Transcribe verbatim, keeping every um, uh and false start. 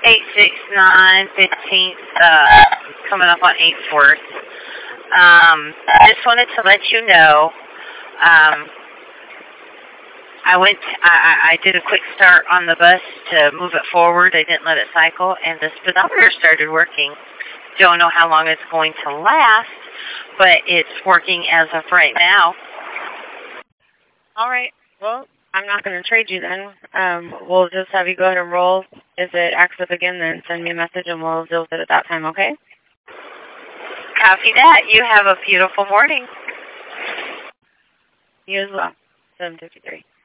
eight six nine, fifteenth, uh, coming up on Ainsworth. Um, just wanted to let you know, um, I went, I, I did a quick start on the bus to move it forward. I didn't let it cycle, and the speedometer started working. Don't know how long it's going to last, but it's working as of right now. All right. Well, I'm not going to trade you then. Um, we'll just have you go ahead and roll. If it acts up again, then send me a message and we'll deal with it at that time, okay? Copy that. You have a beautiful morning. You as well. seven fifty-three.